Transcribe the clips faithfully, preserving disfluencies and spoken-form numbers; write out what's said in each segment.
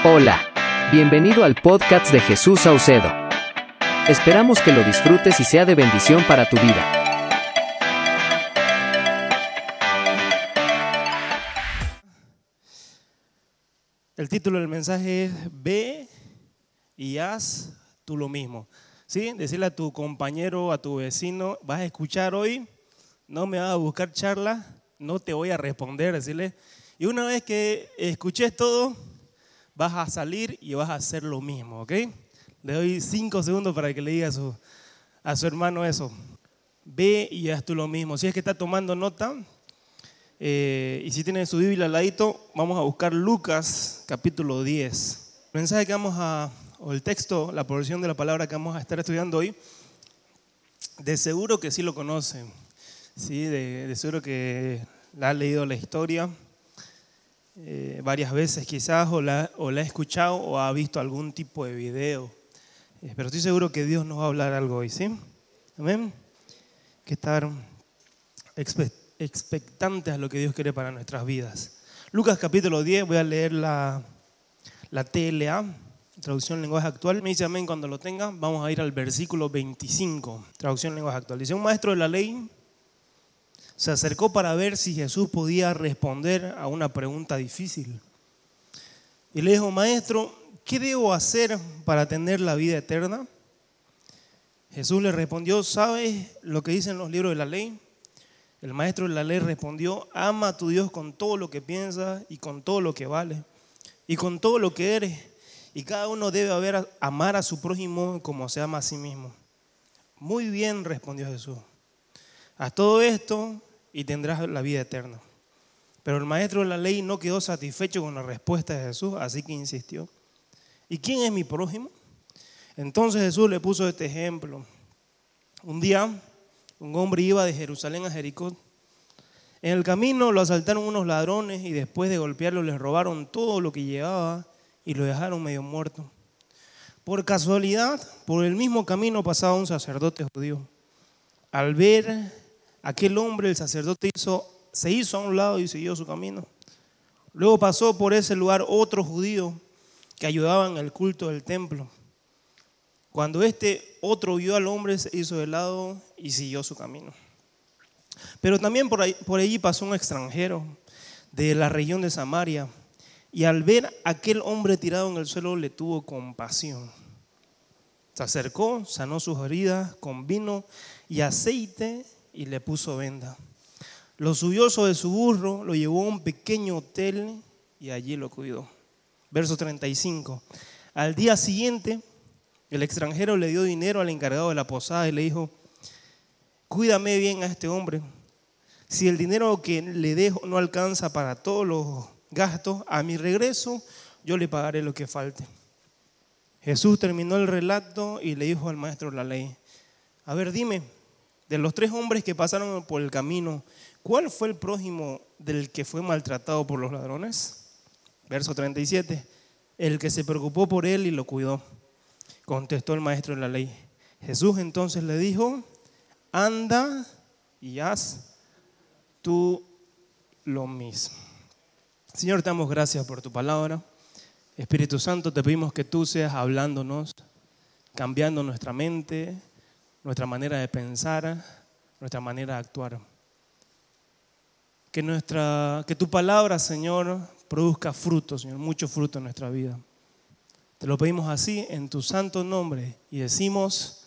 Hola, bienvenido al podcast de Jesús Saucedo. Esperamos que lo disfrutes y sea de bendición para tu vida. El título del mensaje es Ve y haz tú lo mismo. ¿Sí? Decirle a tu compañero, a tu vecino, vas a escuchar hoy, no me vas a buscar charla, no te voy a responder, decirle. Y una vez que escuches todo, vas a salir y vas a hacer lo mismo, ¿ok? Le doy cinco segundos para que le diga a su, a su hermano eso. Ve y haz tú lo mismo. Si es que está tomando nota, eh, y si tiene su Biblia al ladito, vamos a buscar Lucas capítulo diez. El mensaje que vamos a, o el texto, la porción de la palabra que vamos a estar estudiando hoy, de seguro que sí lo conocen, ¿sí? de, de seguro que la ha leído la historia eh, varias veces quizás, o la, o la ha escuchado o ha visto algún tipo de video. Eh, pero estoy seguro que Dios nos va a hablar algo hoy, ¿sí? Amén. Hay que estar expe- expectantes a lo que Dios quiere para nuestras vidas. Lucas capítulo diez, voy a leer la, la T L A, traducción lenguaje actual. Me dice amén cuando lo tenga. Vamos a ir al versículo veinticinco, traducción lenguaje actual. Dice: un maestro de la ley se acercó para ver si Jesús podía responder a una pregunta difícil. Y le dijo: maestro, ¿qué debo hacer para tener la vida eterna? Jesús le respondió: ¿sabes lo que dicen los libros de la ley? El maestro de la ley respondió: ama a tu Dios con todo lo que piensas y con todo lo que vales y con todo lo que eres. Y cada uno debe haber, amar a su prójimo como se ama a sí mismo. Muy bien, respondió Jesús. Haz todo esto y tendrás la vida eterna. Pero el maestro de la ley no quedó satisfecho con la respuesta de Jesús, así que insistió: ¿y quién es mi prójimo? Entonces Jesús le puso este ejemplo. Un día un hombre iba de Jerusalén a Jericó. En el camino lo asaltaron unos ladrones y después de golpearlo les robaron todo lo que llevaba y lo dejaron medio muerto. Por casualidad, por el mismo camino pasaba un sacerdote judío. Al ver aquel hombre, el sacerdote hizo, se hizo a un lado y siguió su camino. Luego pasó por ese lugar otro judío que ayudaba en el culto del templo. Cuando este otro vio al hombre, se hizo de lado y siguió su camino. Pero también por, ahí, por allí pasó un extranjero de la región de Samaria, y al ver a aquel hombre tirado en el suelo le tuvo compasión. Se acercó, sanó sus heridas con vino y aceite y le puso venda. Lo subió sobre su burro, lo llevó a un pequeño hotel y allí lo cuidó. Verso treinta y cinco. Al día siguiente, el extranjero le dio dinero al encargado de la posada y le dijo: cuídame bien a este hombre. Si el dinero que le dejo no alcanza para todos los gastos, a mi regreso yo le pagaré lo que falte. Jesús terminó el relato y le dijo al maestro de la ley: a ver, dime, de los tres hombres que pasaron por el camino, ¿cuál fue el prójimo del que fue maltratado por los ladrones? Verso treinta y siete. El que se preocupó por él y lo cuidó, contestó el maestro de la ley. Jesús entonces le dijo: anda y haz tú lo mismo. Señor, te damos gracias por tu palabra. Espíritu Santo, te pedimos que tú seas hablándonos, cambiando nuestra mente, nuestra manera de pensar, nuestra manera de actuar. Que, nuestra, que tu palabra, Señor, produzca fruto, Señor, mucho fruto en nuestra vida. Te lo pedimos así, en tu santo nombre, y decimos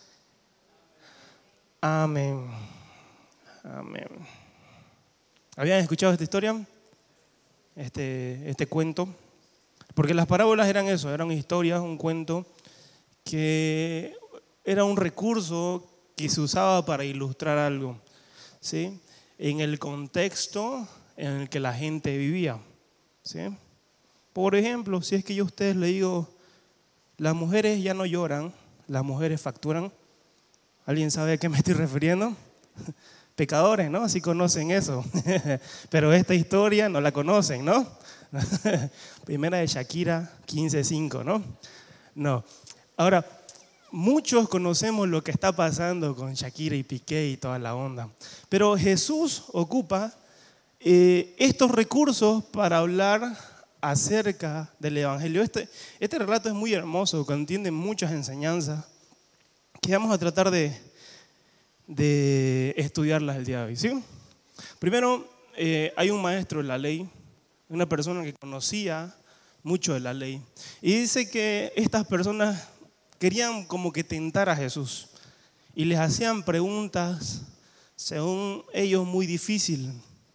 amén. Amén. ¿Habían escuchado esta historia? Este, este cuento. Porque las parábolas eran eso, eran historias, un cuento que era un recurso que se usaba para ilustrar algo, ¿sí? En el contexto en el que la gente vivía, ¿sí? Por ejemplo, si es que yo a ustedes les digo: las mujeres ya no lloran, las mujeres facturan. ¿Alguien sabe a qué me estoy refiriendo? Pecadores, ¿no? Sí conocen eso. Pero esta historia no la conocen, ¿no? Primera de Shakira quince cinco, ¿no? No. Ahora, muchos conocemos lo que está pasando con Shakira y Piqué y toda la onda. Pero Jesús ocupa eh, estos recursos para hablar acerca del Evangelio. Este, este relato es muy hermoso, contiene muchas enseñanzas que vamos a tratar de, de estudiarlas el día de hoy, ¿sí? Primero, eh, hay un maestro de la ley, una persona que conocía mucho de la ley, y dice que estas personas querían como que tentar a Jesús y les hacían preguntas, según ellos, muy difíciles.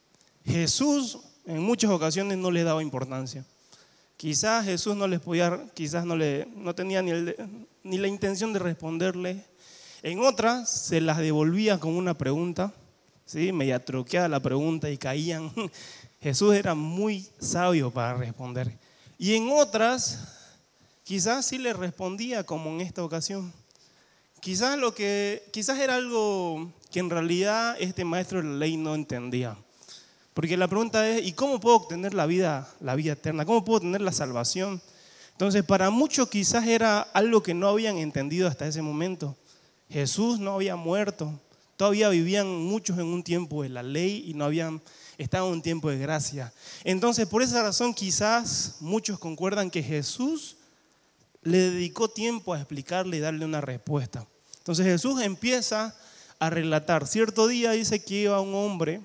Jesús en muchas ocasiones no les daba importancia. Quizás Jesús no les podía, quizás no, le, no tenía ni, el, ni la intención de responderle. En otras se las devolvía con una pregunta, ¿sí? Media troqueada la pregunta y caían. Jesús era muy sabio para responder. Y en otras, quizás sí le respondía como en esta ocasión. Quizás, lo que, quizás era algo que en realidad este maestro de la ley no entendía. Porque la pregunta es, ¿y cómo puedo obtener la vida, la vida eterna? ¿Cómo puedo obtener la salvación? Entonces, para muchos quizás era algo que no habían entendido hasta ese momento. Jesús no había muerto. Todavía vivían muchos en un tiempo de la ley y no habían estado en un tiempo de gracia. Entonces, por esa razón, quizás muchos concuerdan que Jesús le dedicó tiempo a explicarle y darle una respuesta. Entonces, Jesús empieza a relatar. Cierto día dice que iba un hombre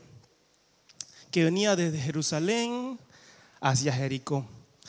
que venía desde Jerusalén hacia Jericó.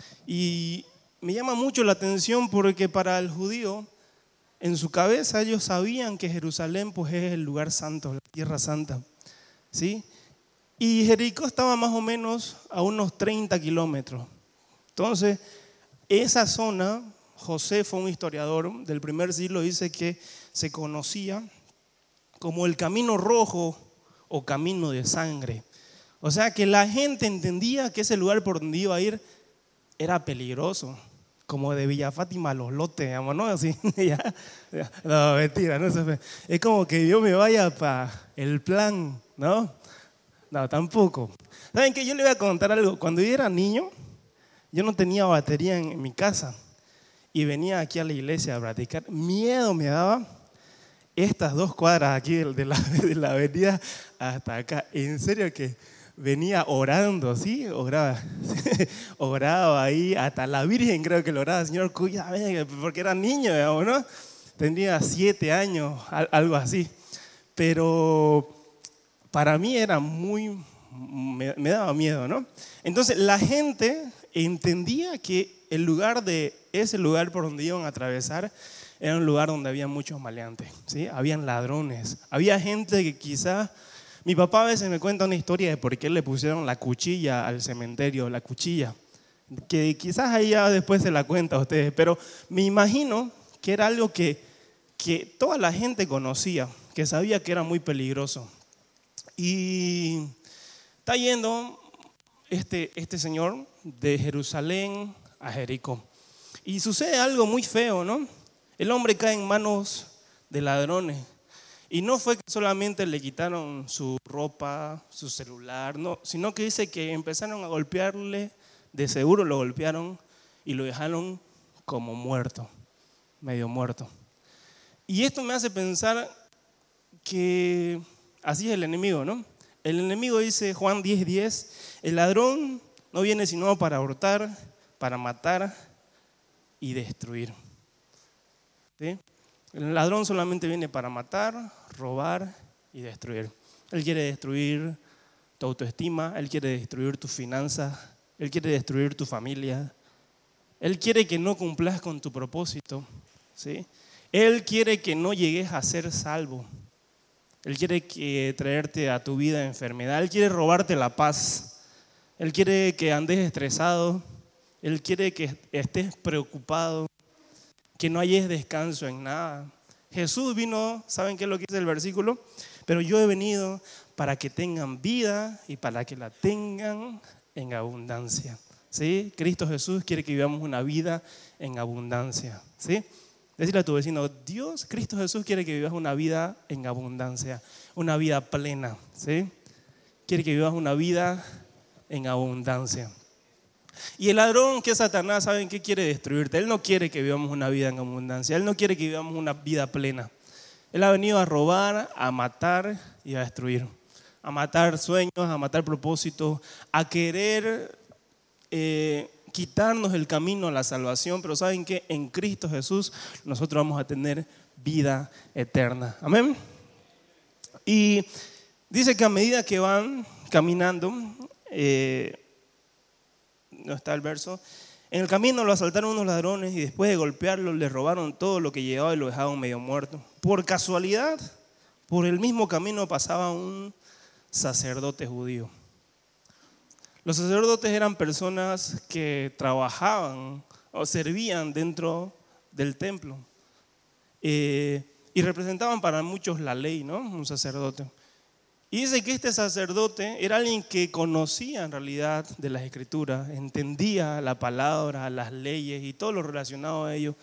Y me llama mucho la atención porque para el judío, en su cabeza ellos sabían que Jerusalén pues es el lugar santo, la tierra santa, ¿sí? Y Jericó estaba más o menos a unos treinta kilómetros. Entonces, esa zona, Josefo, un historiador del primer siglo, dice que se conocía como el camino rojo o camino de sangre. O sea que la gente entendía que ese lugar por donde iba a ir era peligroso, como de Villa Fátima a Los Lotes, digamos, ¿no? Así, ya, ya. No, mentira, no es, es como que yo me vaya para el plan, ¿no? No, tampoco. ¿Saben qué? Yo le voy a contar algo. Cuando yo era niño, yo no tenía batería en, en mi casa y venía aquí a la iglesia a practicar. Miedo me daba estas dos cuadras aquí de la, de la avenida hasta acá. En serio que venía orando, ¿sí? Oraba, oraba ahí, hasta la Virgen creo que lo oraba, Señor, cuídame, porque era niño, digamos, ¿no? Tendría siete años, algo así. Pero para mí era muy, me, me daba miedo, ¿no? Entonces la gente entendía que el lugar de, ese lugar por donde iban a atravesar era un lugar donde había muchos maleantes, ¿sí? Habían ladrones, había gente que quizás. Mi papá a veces me cuenta una historia de por qué le pusieron la cuchilla al cementerio, la cuchilla, que quizás ahí ya después se la cuenta a ustedes, pero me imagino que era algo que, que toda la gente conocía, que sabía que era muy peligroso. Y está yendo este, este señor de Jerusalén a Jericó. Y sucede algo muy feo, ¿no? El hombre cae en manos de ladrones. Y no fue que solamente le quitaron su ropa, su celular, no, sino que dice que empezaron a golpearle, de seguro lo golpearon y lo dejaron como muerto, medio muerto. Y esto me hace pensar que así es el enemigo, ¿no? El enemigo dice, Juan diez diez, el ladrón no viene sino para hurtar, para matar y destruir. ¿Sí? El ladrón solamente viene para matar, robar y destruir. Él quiere destruir tu autoestima, él quiere destruir tus finanzas, él quiere destruir tu familia. Él quiere que no cumplas con tu propósito, ¿sí? Él quiere que no llegues a ser salvo. Él quiere que traerte a tu vida enfermedad. Él quiere robarte la paz. Él quiere que andes estresado. Él quiere que estés preocupado, que no hayas descanso en nada. Jesús vino, ¿saben qué es lo que dice el versículo? Pero yo he venido para que tengan vida y para que la tengan en abundancia. ¿Sí? Cristo Jesús quiere que vivamos una vida en abundancia. ¿Sí? Decirle a tu vecino, Dios, Cristo Jesús quiere que vivas una vida en abundancia, una vida plena. ¿Sí? Quiere que vivas una vida en abundancia. Y el ladrón, que es Satanás, ¿saben qué quiere destruirte? Él no quiere que vivamos una vida en abundancia. Él no quiere que vivamos una vida plena. Él ha venido a robar, a matar y a destruir. A matar sueños, a matar propósitos, a querer eh, quitarnos el camino a la salvación, pero ¿saben qué? En Cristo Jesús nosotros vamos a tener vida eterna. Amén. Y dice que a medida que van caminando, eh, no está el verso, en el camino lo asaltaron unos ladrones y después de golpearlo le robaron todo lo que llevaba y lo dejaron medio muerto. Por casualidad, por el mismo camino pasaba un sacerdote judío. Los sacerdotes eran personas que trabajaban o servían dentro del templo eh, y representaban para muchos la ley, ¿no? Un sacerdote. Y dice que este sacerdote era alguien que conocía en realidad de las escrituras, entendía la palabra, las leyes y todo lo relacionado a ello.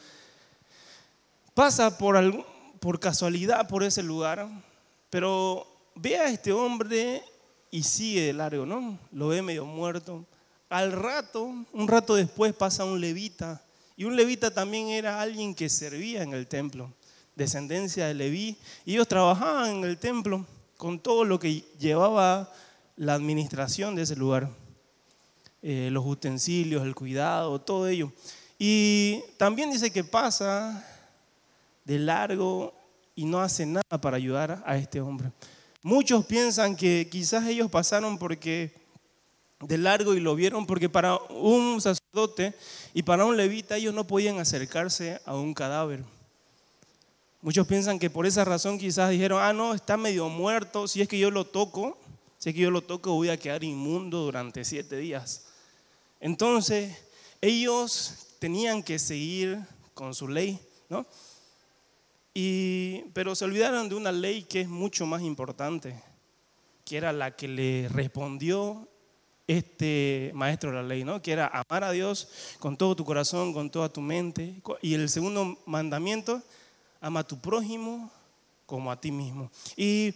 Pasa por, algún, por casualidad por ese lugar, pero ve a este hombre y sigue de largo, ¿no? Lo ve medio muerto. Al rato, un rato después pasa un levita. Y un levita también era alguien que servía en el templo, descendencia de Leví. Y ellos trabajaban en el templo con todo lo que llevaba la administración de ese lugar. Eh, los utensilios, el cuidado, todo ello. Y también dice que pasa de largo y no hace nada para ayudar a este hombre. Muchos piensan que quizás ellos pasaron porque de largo y lo vieron porque para un sacerdote y para un levita ellos no podían acercarse a un cadáver. Muchos piensan que por esa razón quizás dijeron, ah no, está medio muerto, si es que yo lo toco, si es que yo lo toco voy a quedar inmundo durante siete días. Entonces ellos tenían que seguir con su ley, ¿no? Y, pero se olvidaron de una ley que es mucho más importante, que era la que le respondió este maestro de la ley, ¿no? Que era amar a Dios con todo tu corazón, con toda tu mente. Y el segundo mandamiento, ama a tu prójimo como a ti mismo. Y,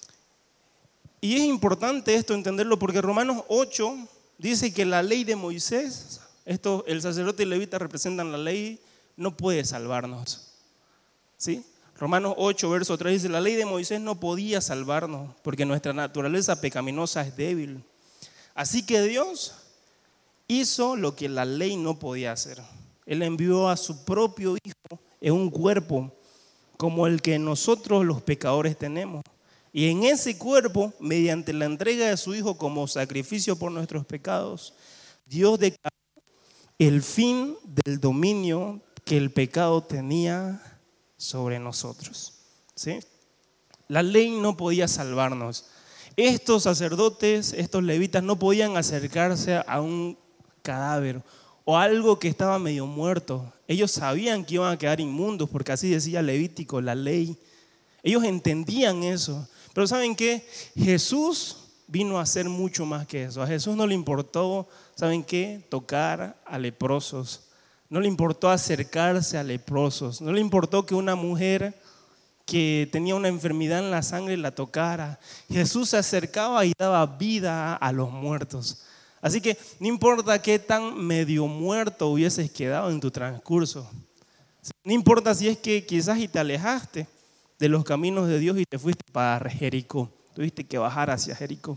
y es importante esto entenderlo porque Romanos ocho dice que la ley de Moisés, esto, el sacerdote y el levita representan la ley, no puede salvarnos. ¿Sí? Romanos ocho, verso tres dice, la ley de Moisés no podía salvarnos porque nuestra naturaleza pecaminosa es débil. Así que Dios hizo lo que la ley no podía hacer. Él envió a su propio Hijo en un cuerpo como el que nosotros los pecadores tenemos. Y en ese cuerpo, mediante la entrega de su Hijo como sacrificio por nuestros pecados, Dios declaró el fin del dominio que el pecado tenía sobre nosotros. ¿Sí? La ley no podía salvarnos. Estos sacerdotes, estos levitas no podían acercarse a un cadáver o algo que estaba medio muerto. Ellos sabían que iban a quedar inmundos porque así decía Levítico, la ley. Ellos entendían eso. Pero ¿saben qué? Jesús vino a hacer mucho más que eso. A Jesús no le importó, ¿saben qué? Tocar a leprosos. No le importó acercarse a leprosos. No le importó que una mujer que tenía una enfermedad en la sangre la tocara. Jesús se acercaba y daba vida a los muertos. Así que no importa qué tan medio muerto hubieses quedado en tu transcurso. No importa si es que quizás y te alejaste de los caminos de Dios y te fuiste para Jericó. Tuviste que bajar hacia Jericó.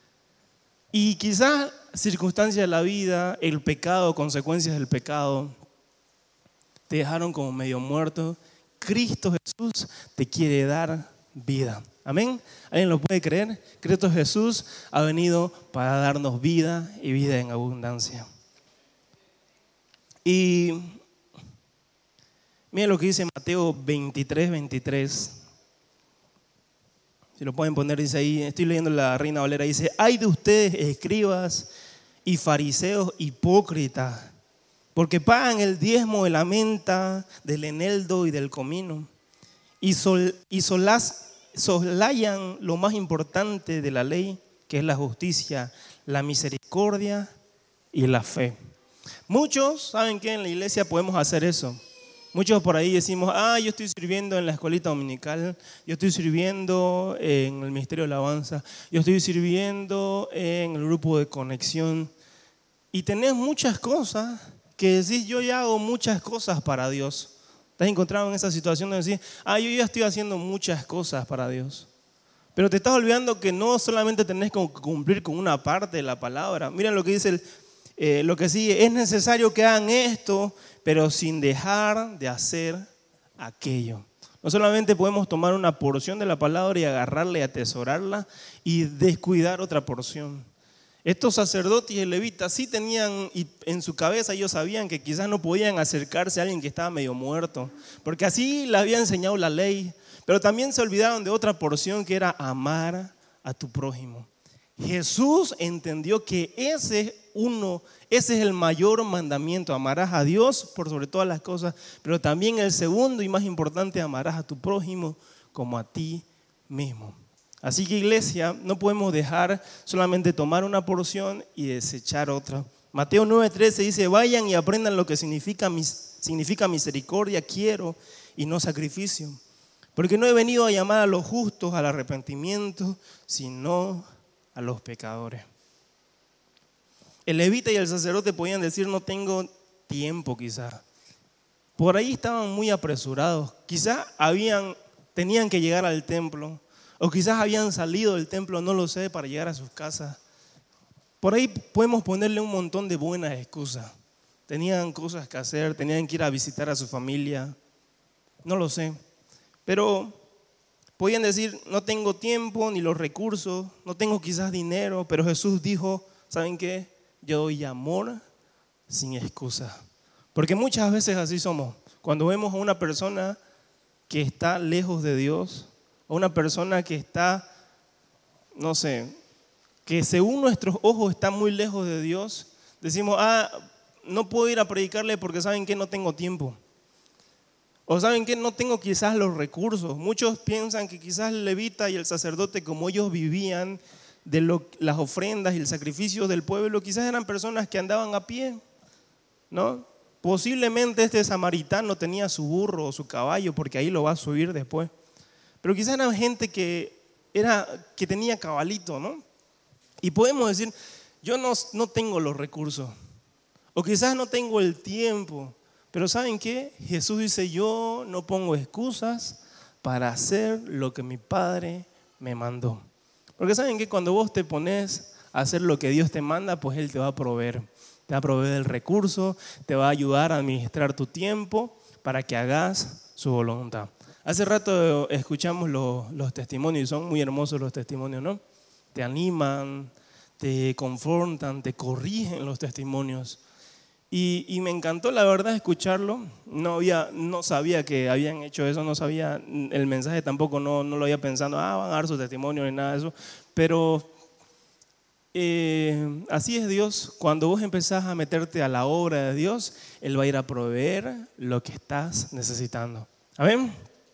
Y quizás circunstancias de la vida, el pecado, consecuencias del pecado, te dejaron como medio muerto. Cristo Jesús te quiere dar vida. Amén. ¿Alguien lo puede creer? Cristo Jesús ha venido para darnos vida y vida en abundancia. Y miren lo que dice Mateo veintitrés, veintitrés. Si lo pueden poner, dice ahí, estoy leyendo la Reina Valera, dice, ay de ustedes, escribas y fariseos hipócritas, porque pagan el diezmo de la menta, del eneldo y del comino, y, sol, y solas, soslayan lo más importante de la ley, que es la justicia, la misericordia y la fe. Muchos saben que en la iglesia podemos hacer eso. Muchos por ahí decimos, ah, yo estoy sirviendo en la escuelita dominical, yo estoy sirviendo en el ministerio de alabanza, yo estoy sirviendo en el grupo de conexión. Y tenés muchas cosas que decís, yo ya hago muchas cosas para Dios. ¿Te has encontrado en esa situación de decir, ah, yo ya estoy haciendo muchas cosas para Dios? Pero te estás olvidando que no solamente tenés que cumplir con una parte de la palabra. Miren lo que dice el, Eh, lo que sigue, es necesario que hagan esto, pero sin dejar de hacer aquello. No solamente podemos tomar una porción de la palabra y agarrarla y atesorarla y descuidar otra porción. Estos sacerdotes y levitas sí tenían, y en su cabeza ellos sabían que quizás no podían acercarse a alguien que estaba medio muerto, porque así le había enseñado la ley, pero también se olvidaron de otra porción que era amar a tu prójimo. Jesús entendió que ese, uno, ese es el mayor mandamiento, amarás a Dios por sobre todas las cosas, pero también el segundo y más importante, amarás a tu prójimo como a ti mismo. Así que, iglesia, no podemos dejar solamente tomar una porción y desechar otra. Mateo nueve trece dice, vayan y aprendan lo que significa, significa misericordia, quiero y no sacrificio. Porque no he venido a llamar a los justos al arrepentimiento, sino a los pecadores. El levita y el sacerdote podían decir, no tengo tiempo quizás. Por ahí estaban muy apresurados. Quizás habían, tenían que llegar al templo. O quizás habían salido del templo, no lo sé, para llegar a sus casas. Por ahí podemos ponerle un montón de buenas excusas. Tenían cosas que hacer, tenían que ir a visitar a su familia. No lo sé. Pero podían decir, no tengo tiempo ni los recursos, no tengo quizás dinero. Pero Jesús dijo, ¿saben qué? Yo doy amor sin excusa. Porque muchas veces así somos. Cuando vemos a una persona que está lejos de Dios, a una persona que está, no sé, que según nuestros ojos está muy lejos de Dios, decimos, ah, no puedo ir a predicarle porque ¿saben qué? No tengo tiempo. O ¿saben qué? No tengo quizás los recursos. Muchos piensan que quizás el levita y el sacerdote, como ellos vivían de lo, las ofrendas y el sacrificio del pueblo, quizás eran personas que andaban a pie, ¿no? Posiblemente este samaritano tenía su burro o su caballo, porque ahí lo va a subir después. Pero quizás era gente que, era, que tenía cabalito, ¿no? Y podemos decir, yo no, no tengo los recursos, o quizás no tengo el tiempo, pero ¿saben qué? Jesús dice, yo no pongo excusas para hacer lo que mi Padre me mandó. Porque ¿saben qué? Cuando vos te pones a hacer lo que Dios te manda, pues Él te va a proveer. Te va a proveer el recurso, te va a ayudar a administrar tu tiempo para que hagas su voluntad. Hace rato escuchamos los, los testimonios y son muy hermosos los testimonios, ¿no? Te animan, te confrontan, te corrigen los testimonios. Y, y me encantó la verdad escucharlo. No, había, no sabía que habían hecho eso, no sabía el mensaje tampoco, no, no lo había pensado, ah, van a dar su testimonio ni nada de eso. Pero eh, así es Dios. Cuando vos empezás a meterte a la obra de Dios, Él va a ir a proveer lo que estás necesitando. ¿Amén?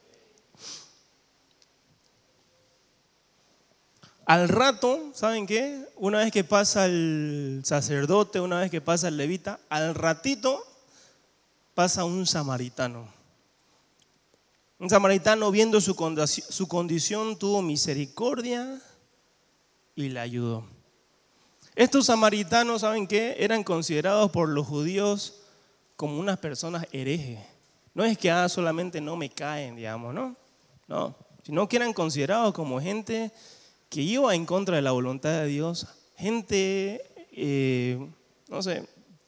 Al rato, ¿saben qué? Una vez que pasa el sacerdote, una vez que pasa el levita, al ratito pasa un samaritano. Un samaritano viendo su condición, su condición tuvo misericordia y le ayudó. Estos samaritanos, ¿saben qué? Eran considerados por los judíos como unas personas herejes. No es que ah, solamente no me caen, digamos, ¿no? No, sino que eran considerados como gente que iba en contra de la voluntad de Dios, gente, eh, no sé,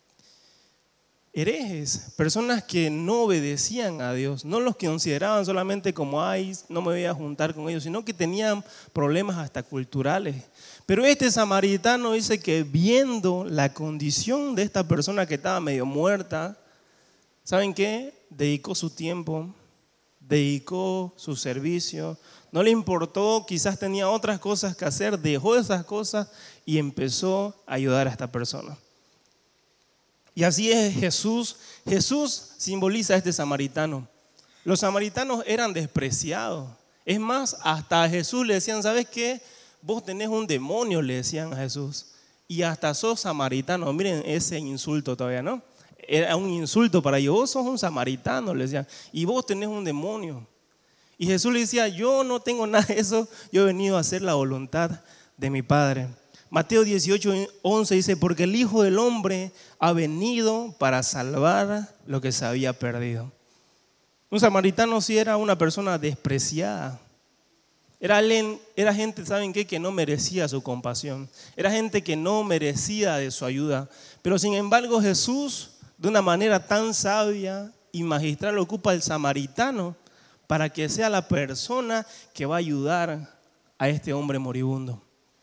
herejes, personas que no obedecían a Dios, no los que consideraban solamente como, ay, no me voy a juntar con ellos, sino que tenían problemas hasta culturales. Pero este samaritano dice que viendo la condición de esta persona que estaba medio muerta, ¿saben qué? Dedicó su tiempo, dedicó su servicio. No le importó, quizás tenía otras cosas que hacer, dejó esas cosas y empezó a ayudar a esta persona. Y así es Jesús. Jesús simboliza a este samaritano. Los samaritanos eran despreciados. Es más, hasta a Jesús le decían, ¿sabes qué? Vos tenés un demonio, le decían a Jesús. Y hasta sos samaritano. Miren ese insulto todavía, ¿no? Era un insulto para ellos. Vos sos un samaritano, le decían. Y vos tenés un demonio. Y Jesús le decía, yo no tengo nada de eso, yo he venido a hacer la voluntad de mi Padre. Mateo dieciocho, once dice, porque el Hijo del Hombre ha venido para salvar lo que se había perdido. Un samaritano sí era una persona despreciada, Era, era gente, ¿saben qué? Que no merecía su compasión. Era gente que no merecía de su ayuda. Pero sin embargo Jesús, de una manera tan sabia y magistral, ocupa al samaritano para que sea la persona que va a ayudar a este hombre moribundo.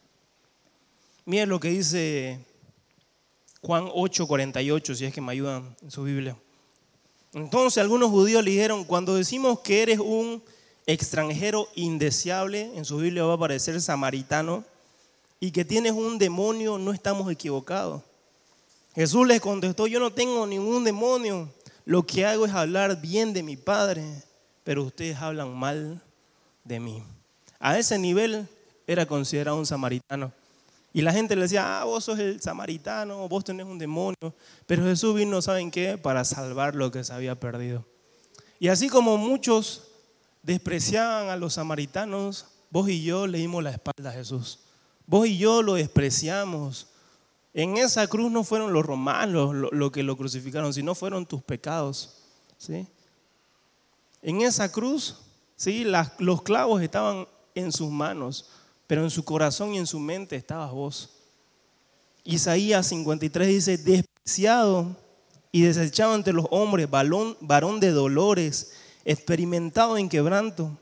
Miren lo que dice Juan ocho, cuarenta y ocho, si es que me ayudan en su Biblia. Entonces algunos judíos le dijeron: cuando decimos que eres un extranjero indeseable, en su Biblia va a aparecer samaritano, y que tienes un demonio, no estamos equivocados. Jesús les contestó: yo no tengo ningún demonio, lo que hago es hablar bien de mi Padre, pero ustedes hablan mal de mí. A ese nivel era considerado un samaritano. Y la gente le decía: ah, vos sos el samaritano, vos tenés un demonio. Pero Jesús vino, ¿saben qué? Para salvar lo que se había perdido. Y así como muchos despreciaban a los samaritanos, vos y yo le dimos la espalda a Jesús. Vos y yo lo despreciamos. En esa cruz no fueron los romanos lo, lo que lo crucificaron, sino fueron tus pecados, ¿sí? En esa cruz, ¿sí? Las, los clavos estaban en sus manos, pero en su corazón y en su mente estabas vos. Isaías cincuenta y tres dice: despreciado y desechado entre los hombres, varón, varón de dolores, experimentado en quebranto.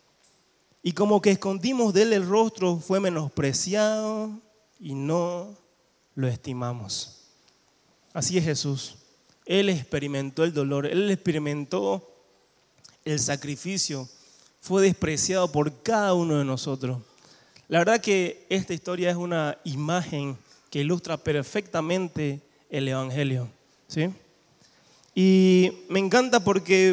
Y como que escondimos de él el rostro, fue menospreciado y no lo estimamos. Así es Jesús. Él experimentó el dolor, él experimentó el sacrificio, fue despreciado por cada uno de nosotros. La verdad que esta historia es una imagen que ilustra perfectamente el Evangelio, ¿sí? Y me encanta porque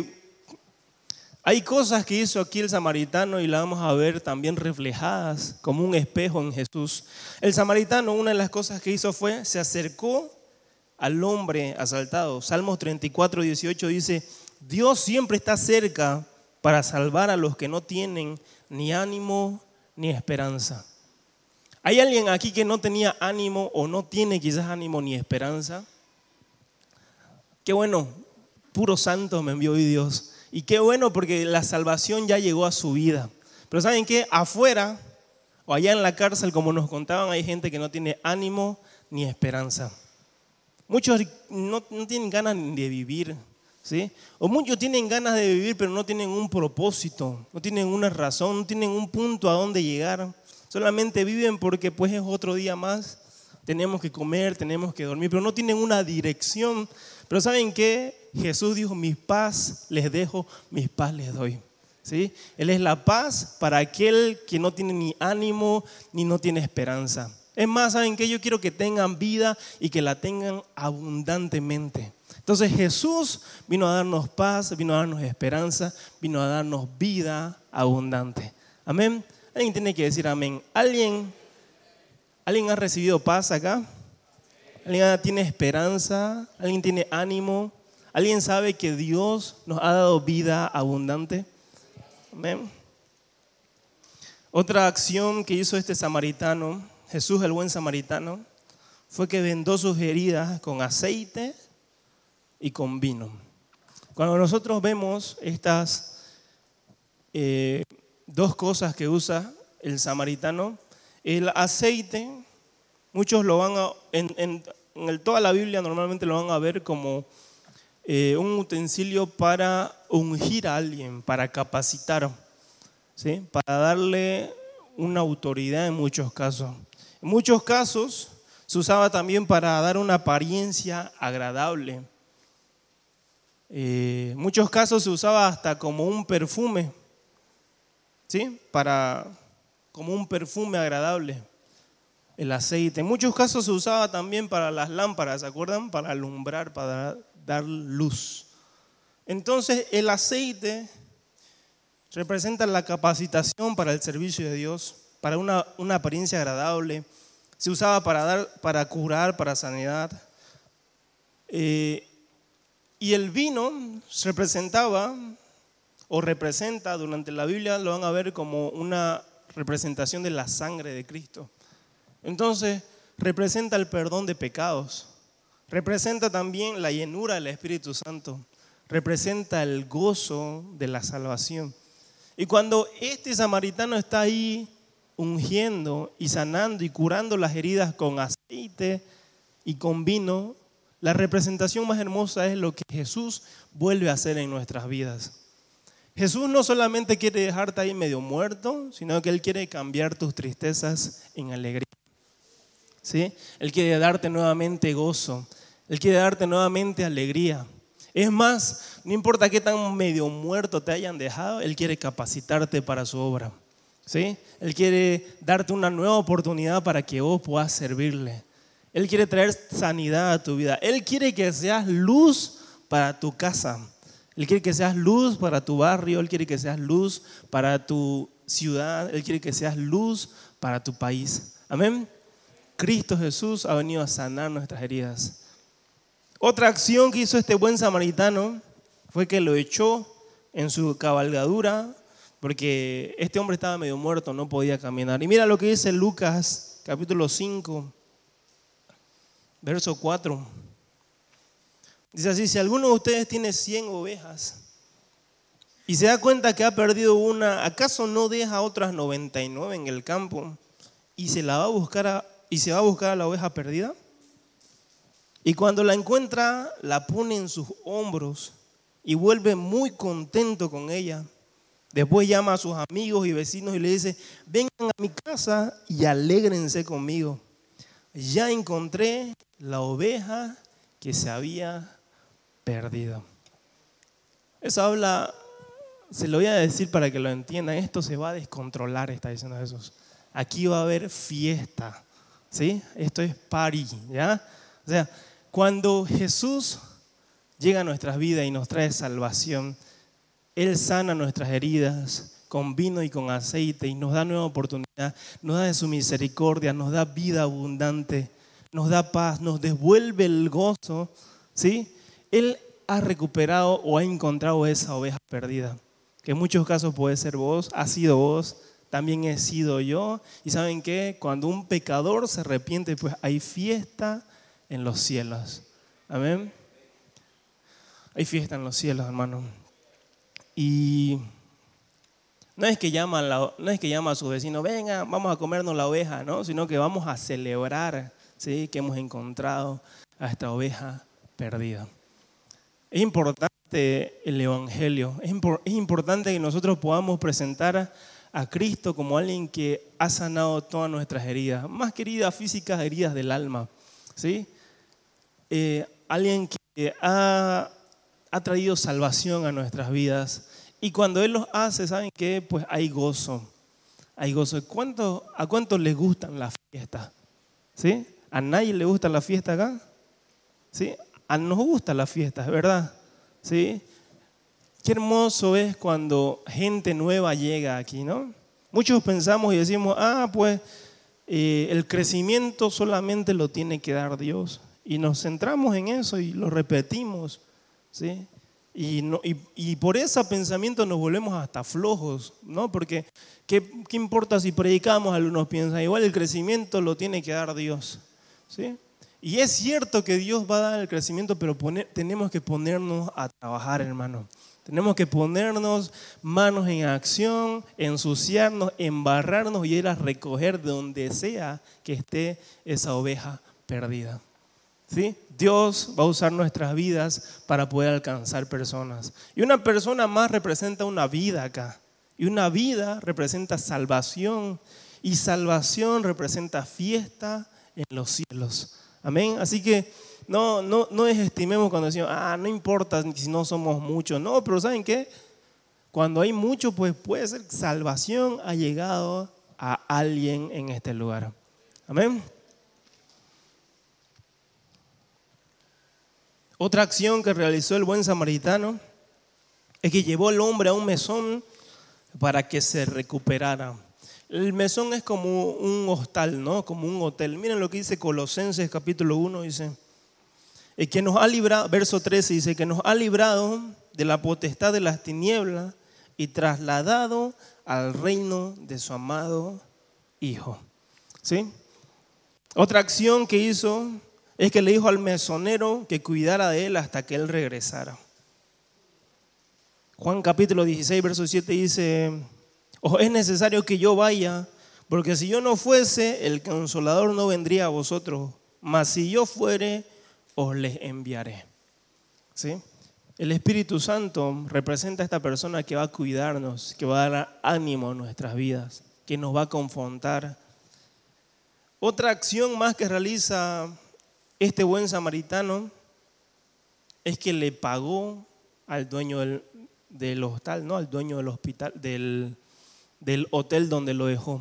hay cosas que hizo aquí el samaritano y las vamos a ver también reflejadas como un espejo en Jesús. El samaritano, una de las cosas que hizo fue, se acercó al hombre asaltado. Salmos treinta y cuatro, dieciocho dice: Dios siempre está cerca para salvar a los que no tienen ni ánimo ni esperanza. ¿Hay alguien aquí que no tenía ánimo o no tiene quizás ánimo ni esperanza? Qué bueno, puro santo me envió hoy Dios. Y qué bueno, porque la salvación ya llegó a su vida. Pero ¿saben qué? Afuera o allá en la cárcel, como nos contaban, hay gente que no tiene ánimo ni esperanza. Muchos no, no tienen ganas de vivir, ¿sí? O muchos tienen ganas de vivir, pero no tienen un propósito, no tienen una razón, no tienen un punto a donde llegar. Solamente viven porque pues es otro día más, tenemos que comer, tenemos que dormir, pero no tienen una dirección. Pero ¿saben qué? Jesús dijo: mis paz les dejo, mis paz les doy, ¿sí? Él es la paz para aquel que no tiene ni ánimo ni no tiene esperanza. Es más, ¿saben qué? Yo quiero que tengan vida y que la tengan abundantemente. Entonces Jesús vino a darnos paz, vino a darnos esperanza, vino a darnos vida abundante. Amén. Alguien tiene que decir amén. ¿Alguien, ¿Alguien ha recibido paz acá? ¿Alguien tiene esperanza? ¿Alguien tiene ánimo? ¿Alguien sabe que Dios nos ha dado vida abundante? Amén. Otra acción que hizo este samaritano, Jesús el buen samaritano, fue que vendó sus heridas con aceite y con vino. Cuando nosotros vemos estas eh, dos cosas que usa el samaritano, el aceite, muchos lo van a, en, en, en toda la Biblia normalmente lo van a ver como eh, un utensilio para ungir a alguien, para capacitar, ¿sí? Para darle una autoridad en muchos casos. En muchos casos se usaba también para dar una apariencia agradable. Eh, en muchos casos se usaba hasta como un perfume, ¿sí? Para, como un perfume agradable, el aceite. En muchos casos se usaba también para las lámparas, ¿se acuerdan? Para alumbrar, para dar luz. Entonces el aceite representa la capacitación para el servicio de Dios, para una, una apariencia agradable. Se usaba para dar, para curar, para sanidad. Eh, y el vino representaba o representa, durante la Biblia lo van a ver como una representación de la sangre de Cristo. Entonces representa el perdón de pecados, representa también la llenura del Espíritu Santo, representa el gozo de la salvación. Y cuando este samaritano está ahí ungiendo y sanando y curando las heridas con aceite y con vino, la representación más hermosa es lo que Jesús vuelve a hacer en nuestras vidas. Jesús no solamente quiere dejarte ahí medio muerto, sino que Él quiere cambiar tus tristezas en alegría. ¿Sí? Él quiere darte nuevamente gozo. Él quiere darte nuevamente alegría. Es más, no importa qué tan medio muerto te hayan dejado, Él quiere capacitarte para su obra. ¿Sí? Él quiere darte una nueva oportunidad para que vos puedas servirle. Él quiere traer sanidad a tu vida. Él quiere que seas luz para tu casa. Él quiere que seas luz para tu barrio. Él quiere que seas luz para tu ciudad. Él quiere que seas luz para tu país. Amén. Cristo Jesús ha venido a sanar nuestras heridas. Otra acción que hizo este buen samaritano fue que lo echó en su cabalgadura, porque este hombre estaba medio muerto, no podía caminar. Y mira lo que dice Lucas capítulo cinco, verso cuatro. Dice así: si alguno de ustedes tiene cien ovejas y se da cuenta que ha perdido una, ¿acaso no deja otras noventa y nueve en el campo y se la va a buscar a, y se va a buscar a la oveja perdida? Y cuando la encuentra, la pone en sus hombros y vuelve muy contento con ella. Después llama a sus amigos y vecinos y le dice: vengan a mi casa y alégrense conmigo. Ya encontré la oveja que se había perdido. Eso habla, se lo voy a decir para que lo entiendan, esto se va a descontrolar, está diciendo Jesús. Aquí va a haber fiesta, ¿sí? Esto es party, ¿ya? O sea, cuando Jesús llega a nuestras vidas y nos trae salvación, Él sana nuestras heridas con vino y con aceite y nos da nueva oportunidad, nos da de su misericordia, nos da vida abundante, nos da paz, nos devuelve el gozo, ¿sí? Él ha recuperado o ha encontrado esa oveja perdida, que en muchos casos puede ser vos, ha sido vos, también he sido yo. Y ¿saben qué? Cuando un pecador se arrepiente, pues hay fiesta en los cielos. Amén. Hay fiesta en los cielos, hermano. Y no es que llama a, la, no es que llama a su vecino: venga, vamos a comernos la oveja, ¿no? Sino que vamos a celebrar, ¿sí?, que hemos encontrado a esta oveja perdida. Es importante el evangelio. Es, impor, es importante que nosotros podamos presentar a, a Cristo como alguien que ha sanado todas nuestras heridas, más que heridas físicas, heridas del alma, ¿sí? Eh, alguien que ha, ha traído salvación a nuestras vidas. Y cuando Él los hace, ¿saben qué? Pues hay gozo. Hay gozo. ¿Cuánto, ¿A cuántos les gustan las fiestas? ¿Sí? ¿A nadie le gusta la fiesta acá? ¿Sí? A nos gusta la fiesta, es verdad. ¿Sí? Qué hermoso es cuando gente nueva llega aquí, ¿no? Muchos pensamos y decimos: ah, pues eh, el crecimiento solamente lo tiene que dar Dios. Y nos centramos en eso y lo repetimos, ¿sí? Y, no, y, y por ese pensamiento nos volvemos hasta flojos, ¿no? Porque ¿qué, qué importa si predicamos? Algunos piensan: igual el crecimiento lo tiene que dar Dios, ¿sí? Y es cierto que Dios va a dar el crecimiento, pero poner, tenemos que ponernos a trabajar, hermano. Tenemos que ponernos manos en acción, ensuciarnos, embarrarnos y ir a recoger de donde sea que esté esa oveja perdida. ¿Sí? Dios va a usar nuestras vidas para poder alcanzar personas. Y una persona más representa una vida acá. Y una vida representa salvación. Y salvación representa fiesta en los cielos. Amén. Así que no, no, no desestimemos cuando decimos: ah, no importa si no somos muchos. No, pero ¿saben qué? Cuando hay muchos, pues puede ser salvación ha llegado a alguien en este lugar. Amén. Otra acción que realizó el buen samaritano es que llevó al hombre a un mesón para que se recuperara. El mesón es como un hostal, ¿no? Como un hotel. Miren lo que dice Colosenses capítulo uno, dice: el que nos ha librado, verso trece dice, que nos ha librado de la potestad de las tinieblas y trasladado al reino de su amado Hijo. ¿Sí? Otra acción que hizo es que le dijo al mesonero que cuidara de él hasta que él regresara. Juan capítulo dieciséis, verso siete dice, os es necesario que yo vaya, porque si yo no fuese, el Consolador no vendría a vosotros, mas si yo fuere, os les enviaré. ¿Sí? El Espíritu Santo representa a esta persona que va a cuidarnos, que va a dar ánimo a nuestras vidas, que nos va a confrontar. Otra acción más que realiza este buen samaritano es que le pagó al dueño del, del hostal, no al dueño del hospital, del, del hotel donde lo dejó.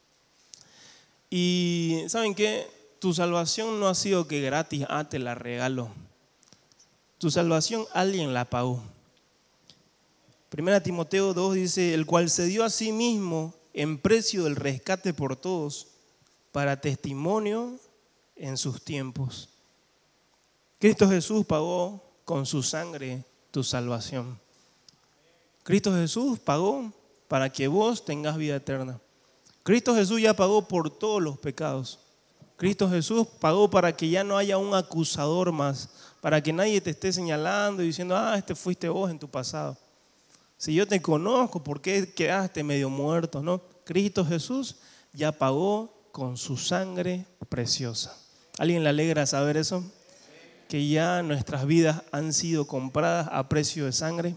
Y ¿saben qué? Tu salvación no ha sido que gratis, ah, te la regalo. Tu salvación alguien la pagó. Primera Timoteo dos dice, el cual se dio a sí mismo en precio del rescate por todos, para testimonio en sus tiempos. Cristo Jesús pagó con su sangre tu salvación. Cristo Jesús pagó para que vos tengas vida eterna. Cristo Jesús ya pagó por todos los pecados. Cristo Jesús pagó para que ya no haya un acusador más, para que nadie te esté señalando y diciendo, ah, este fuiste vos en tu pasado. Si yo te conozco, ¿por qué quedaste medio muerto? No, Cristo Jesús ya pagó con su sangre preciosa. ¿Alguien le alegra saber eso? Que ya nuestras vidas han sido compradas a precio de sangre.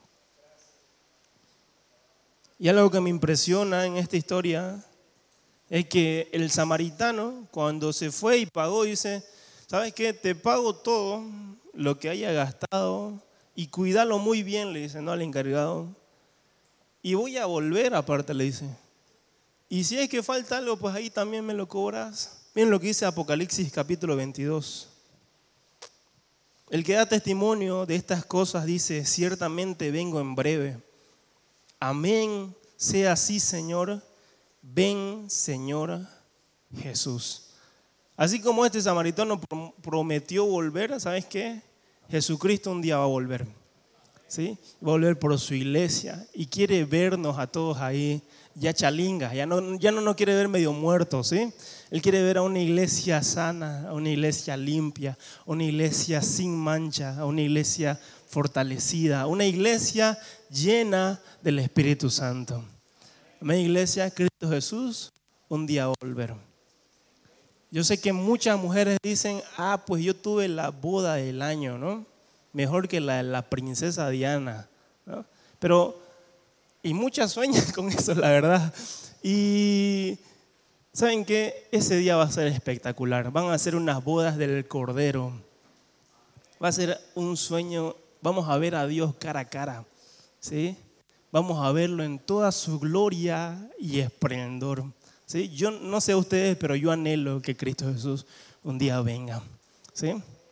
Y algo que me impresiona en esta historia es que el samaritano, cuando se fue y pagó, dice, ¿sabes qué? Te pago todo lo que haya gastado y cuídalo muy bien, le dice, no al encargado. Y voy a volver aparte, le dice. Y si es que falta algo, pues ahí también me lo cobras. Miren lo que dice Apocalipsis capítulo veintidós. El que da testimonio de estas cosas dice, ciertamente vengo en breve. Amén, sea así, Señor. Ven, Señor Jesús. Así como este samaritano prometió volver, ¿sabes qué? Jesucristo un día va a volver. ¿Sí? Va a volver por su iglesia y quiere vernos a todos ahí ya chalingas, ya no, ya no nos quiere ver medio muertos, ¿sí? Él quiere ver a una iglesia sana, a una iglesia limpia, a una iglesia sin mancha, a una iglesia fortalecida, a una iglesia llena del Espíritu Santo. Amén, iglesia, Cristo Jesús un día va a volver. Yo sé que muchas mujeres dicen, ah, pues yo tuve la boda del año, ¿no? Mejor que la de la princesa Diana, ¿no? Pero, y muchas sueñan con eso, la verdad. Y ¿saben qué? Ese día va a ser espectacular. Van a ser unas bodas del Cordero. Va a ser un sueño, vamos a ver a Dios cara a cara, ¿sí? Vamos a verlo en toda su gloria y esplendor. ¿Sí? Yo no sé ustedes, pero yo anhelo que Cristo Jesús un día venga. ¿Sí?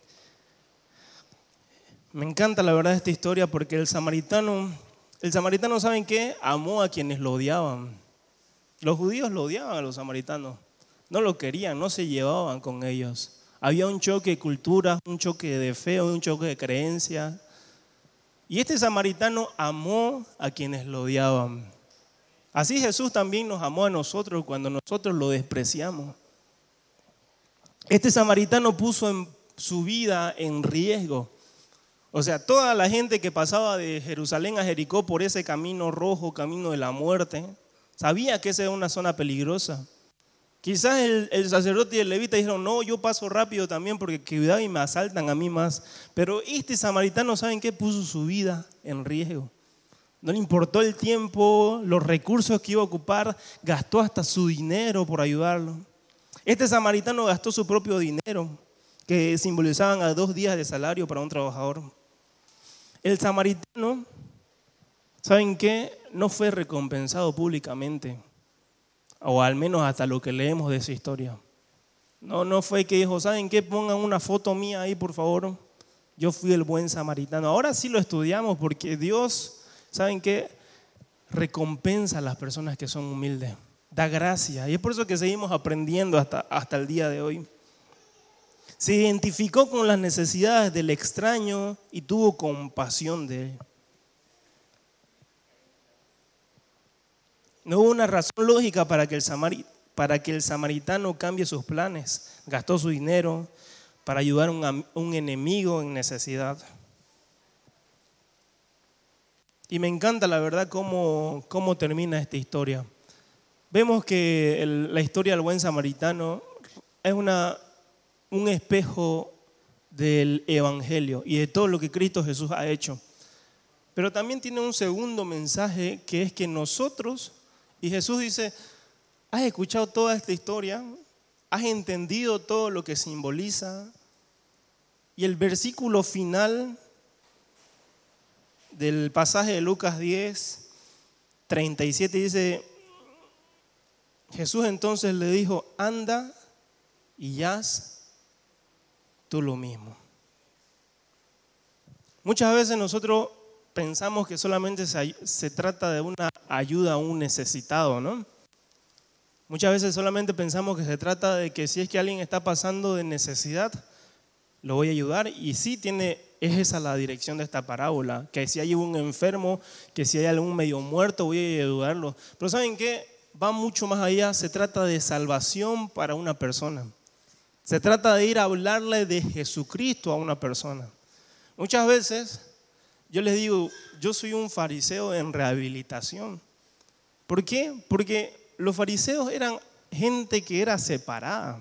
Me encanta la verdad esta historia porque el samaritano, el samaritano, ¿saben qué? Amó a quienes lo odiaban. Los judíos lo odiaban a los samaritanos. No lo querían, no se llevaban con ellos. Había un choque de culturas, un choque de fe, un choque de creencias. Y este samaritano amó a quienes lo odiaban. Así Jesús también nos amó a nosotros cuando nosotros lo despreciamos. Este samaritano puso en su vida en riesgo. O sea, toda la gente que pasaba de Jerusalén a Jericó por ese camino rojo, camino de la muerte, sabía que esa era una zona peligrosa. Quizás el, el sacerdote y el levita dijeron, no, yo paso rápido también porque cuidado y me asaltan a mí más. Pero este samaritano, ¿saben qué? Puso su vida en riesgo. No le importó el tiempo, los recursos que iba a ocupar, gastó hasta su dinero por ayudarlo. Este samaritano gastó su propio dinero, que simbolizaban a dos días de salario para un trabajador. El samaritano, ¿saben qué? No fue recompensado públicamente, o al menos hasta lo que leemos de esa historia. No, no fue que dijo, ¿saben qué? Pongan una foto mía ahí, por favor. Yo fui el buen samaritano. Ahora sí lo estudiamos porque Dios, ¿saben qué? Recompensa a las personas que son humildes. Da gracia. Y es por eso que seguimos aprendiendo hasta, hasta el día de hoy. Se identificó con las necesidades del extraño y tuvo compasión de él. No hubo una razón lógica para que el samari- para que el samaritano cambie sus planes. Gastó su dinero para ayudar a un, un enemigo en necesidad. Y me encanta, la verdad, cómo, cómo termina esta historia. Vemos que el, la historia del buen samaritano es una, un espejo del Evangelio y de todo lo que Cristo Jesús ha hecho. Pero también tiene un segundo mensaje, que es que nosotros, y Jesús dice, ¿has escuchado toda esta historia? ¿Has entendido todo lo que simboliza? Y el versículo final del pasaje de Lucas diez, treinta y siete dice, Jesús entonces le dijo, anda y haz tú lo mismo. Muchas veces nosotros pensamos que solamente se, se trata de una ayuda a un necesitado, ¿no? Muchas veces solamente pensamos que se trata de que si es que alguien está pasando de necesidad, lo voy a ayudar. Y sí tiene, es esa la dirección de esta parábola, que si hay un enfermo, que si hay algún medio muerto, voy a ayudarlo. Pero ¿saben qué? Va mucho más allá, se trata de salvación para una persona. Se trata de ir a hablarle de Jesucristo a una persona. Muchas veces yo les digo, yo soy un fariseo en rehabilitación. ¿Por qué? Porque los fariseos eran gente que era separada.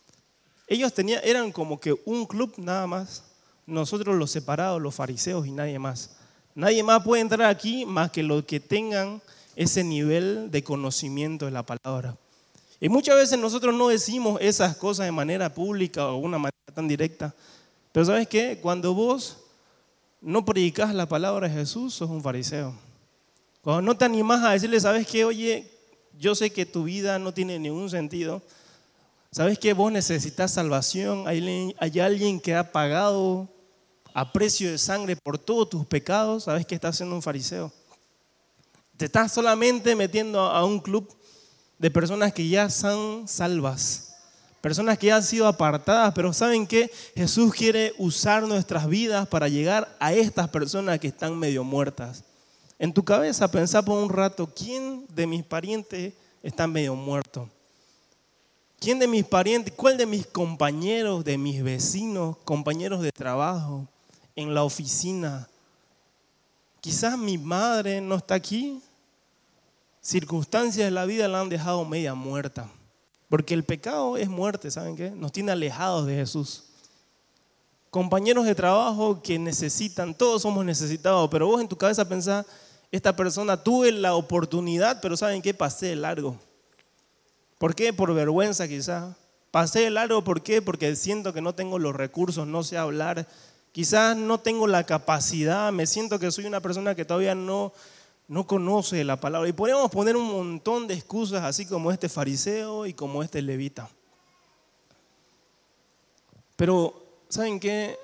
Ellos tenían, eran como que un club nada más. Nosotros los separados, los fariseos y nadie más. Nadie más puede entrar aquí más que los que tengan ese nivel de conocimiento de la palabra. Y muchas veces nosotros no decimos esas cosas de manera pública o de una manera tan directa. Pero ¿sabes qué? Cuando vos no predicas la palabra de Jesús, sos un fariseo. Cuando no te animás a decirle, ¿sabes qué? Oye, yo sé que tu vida no tiene ningún sentido. ¿Sabes qué? Vos necesitas salvación. Hay, hay alguien que ha pagado a precio de sangre por todos tus pecados. ¿Sabes qué? Estás siendo un fariseo. Te estás solamente metiendo a un club de personas que ya son salvas. Personas que ya han sido apartadas. Pero ¿saben qué? Jesús quiere usar nuestras vidas para llegar a estas personas que están medio muertas. En tu cabeza pensá por un rato, ¿quién de mis parientes está medio muerto? ¿Quién de mis parientes, cuál de mis compañeros, de mis vecinos, compañeros de trabajo, en la oficina? Quizás mi madre no está aquí. Circunstancias de la vida la han dejado media muerta. Porque el pecado es muerte, ¿saben qué? Nos tiene alejados de Jesús. Compañeros de trabajo que necesitan, todos somos necesitados, pero vos en tu cabeza pensás, esta persona tuve la oportunidad, pero ¿saben qué? Pasé de largo. ¿Por qué? Por vergüenza quizás. Pasé de largo, ¿por qué? Porque siento que no tengo los recursos, no sé hablar. Quizás no tengo la capacidad, me siento que soy una persona que todavía no, no conoce la palabra. Y podemos poner un montón de excusas, así como este fariseo y como este levita. Pero, ¿saben qué?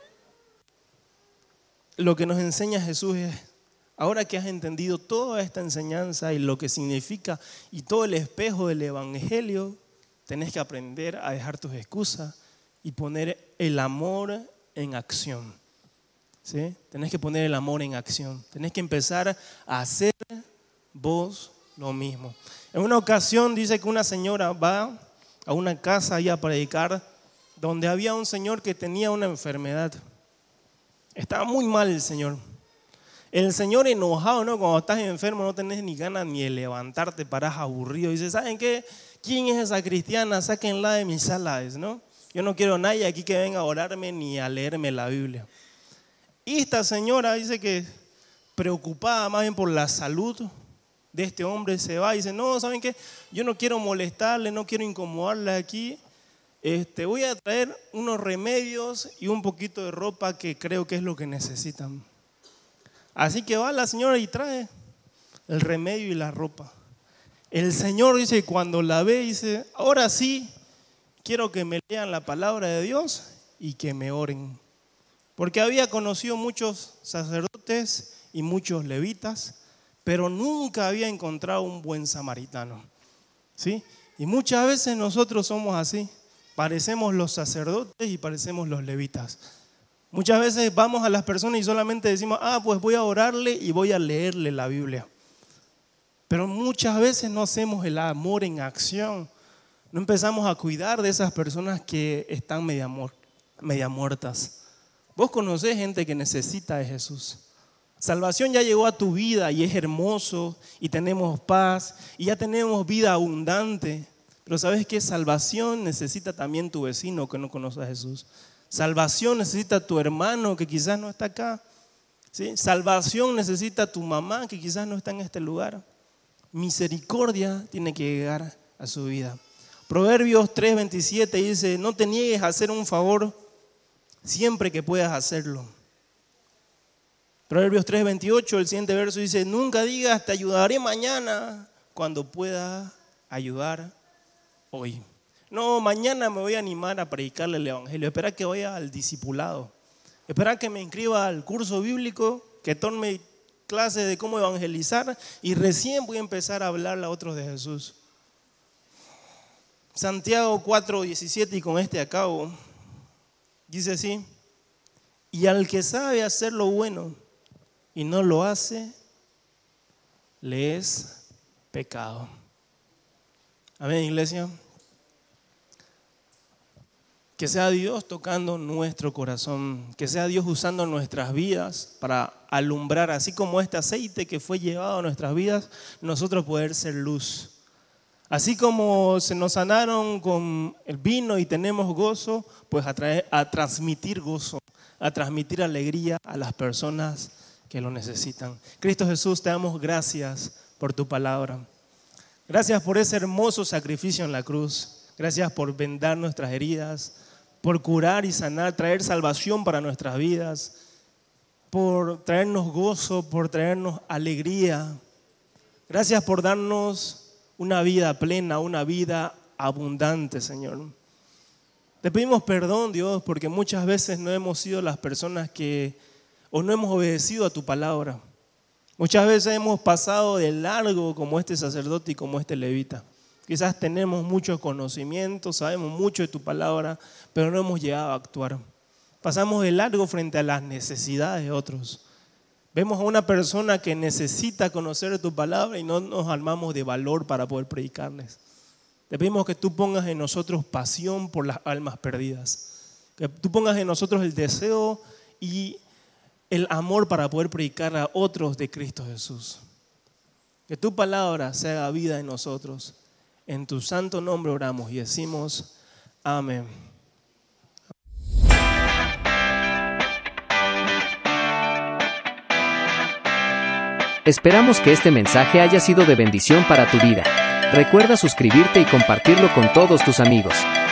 Lo que nos enseña Jesús es, ahora que has entendido toda esta enseñanza y lo que significa y todo el espejo del Evangelio, tenés que aprender a dejar tus excusas y poner el amor en acción. ¿Sí? Tenés que poner el amor en acción. Tenés que empezar a hacer vos lo mismo. En una ocasión dice que una señora va a una casa ahí a predicar donde había un señor que tenía una enfermedad. Estaba muy mal el señor. El Señor enojado, ¿no? Cuando estás enfermo no tenés ni ganas ni de levantarte, parás aburrido. Dice, ¿saben qué? ¿Quién es esa cristiana? Sáquenla de mis salas, ¿no? Yo no quiero a nadie aquí que venga a orarme ni a leerme la Biblia. Y esta señora dice que preocupada más bien por la salud de este hombre se va y dice, no, ¿saben qué? Yo no quiero molestarle, no quiero incomodarle aquí. Este, voy a traer unos remedios y un poquito de ropa que creo que es lo que necesitan. Así que va la señora y trae el remedio y la ropa. El Señor dice, cuando la ve, dice, ahora sí, quiero que me lean la palabra de Dios y que me oren. Porque había conocido muchos sacerdotes y muchos levitas, pero nunca había encontrado un buen samaritano. ¿Sí? Y muchas veces nosotros somos así, parecemos los sacerdotes y parecemos los levitas. Muchas veces vamos a las personas y solamente decimos, ah, pues voy a orarle y voy a leerle la Biblia. Pero muchas veces no hacemos el amor en acción. No empezamos a cuidar de esas personas que están media, media muertas. Vos conocés gente que necesita de Jesús. Salvación ya llegó a tu vida y es hermoso y tenemos paz y ya tenemos vida abundante. Pero ¿sabes qué? Salvación necesita también tu vecino que no conoce a Jesús. Salvación necesita tu hermano que quizás no está acá. ¿Sí? Salvación necesita tu mamá que quizás no está en este lugar. Misericordia tiene que llegar a su vida. Proverbios tres veintisiete dice, no te niegues a hacer un favor siempre que puedas hacerlo. Proverbios tres veintiocho, el siguiente verso dice, nunca digas te ayudaré mañana cuando pueda ayudar hoy. No, mañana me voy a animar a predicarle el evangelio. Espera que vaya al discipulado. Espera que me inscriba al curso bíblico, que tome clases de cómo evangelizar y recién voy a empezar a hablarle a otros de Jesús. Santiago cuatro diecisiete, y con este acabo, dice así, y al que sabe hacer lo bueno y no lo hace, le es pecado. Amén, iglesia. Que sea Dios tocando nuestro corazón, que sea Dios usando nuestras vidas para alumbrar, así como este aceite que fue llevado a nuestras vidas, nosotros poder ser luz. Así como se nos sanaron con el vino y tenemos gozo, pues a, traer, a transmitir gozo, a transmitir alegría a las personas que lo necesitan. Cristo Jesús, te damos gracias por tu palabra. Gracias por ese hermoso sacrificio en la cruz. Gracias por vendar nuestras heridas, por curar y sanar, traer salvación para nuestras vidas, por traernos gozo, por traernos alegría. Gracias por darnos una vida plena, una vida abundante, Señor. Te pedimos perdón, Dios, porque muchas veces no hemos sido las personas que, o no hemos obedecido a tu palabra. Muchas veces hemos pasado de largo como este sacerdote y como este levita. Quizás tenemos mucho conocimiento, sabemos mucho de tu palabra, pero no hemos llegado a actuar. Pasamos de largo frente a las necesidades de otros. Vemos a una persona que necesita conocer tu palabra y no nos armamos de valor para poder predicarles. Te pedimos que tú pongas en nosotros pasión por las almas perdidas. Que tú pongas en nosotros el deseo y el amor para poder predicar a otros de Cristo Jesús. Que tu palabra se haga vida en nosotros. En tu santo nombre oramos y decimos amén. Esperamos que este mensaje haya sido de bendición para tu vida. Recuerda suscribirte y compartirlo con todos tus amigos.